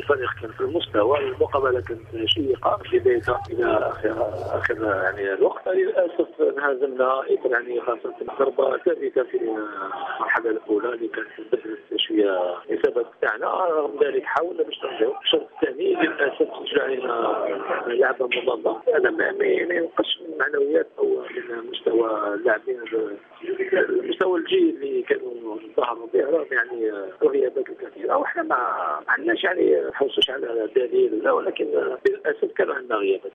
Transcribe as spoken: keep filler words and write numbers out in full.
الفريق كان في المستوى، المقابله كانت شيقه بدايتها الى اخر اخر يعني الوقت. للاسف انهزمنا يعني خاصه الضربه ثابته في المرحله الاولى اللي كانت بدات شويه الاصابه تاعنا. رغم ذلك حاولنا باش نرجعوا. الشوط الثاني للاسف سجل علينا لعبه مضاده. هذا ما ما ينقص من المعنويات او من مستوى اللاعبين، المستوى الجيد اللي كانوا ظهروا به رغم يعني الغيابات الكثيره. وحنا ما عندناش يعني حوصوش على دليل، ولكن للاسف كان عندنا غيابات.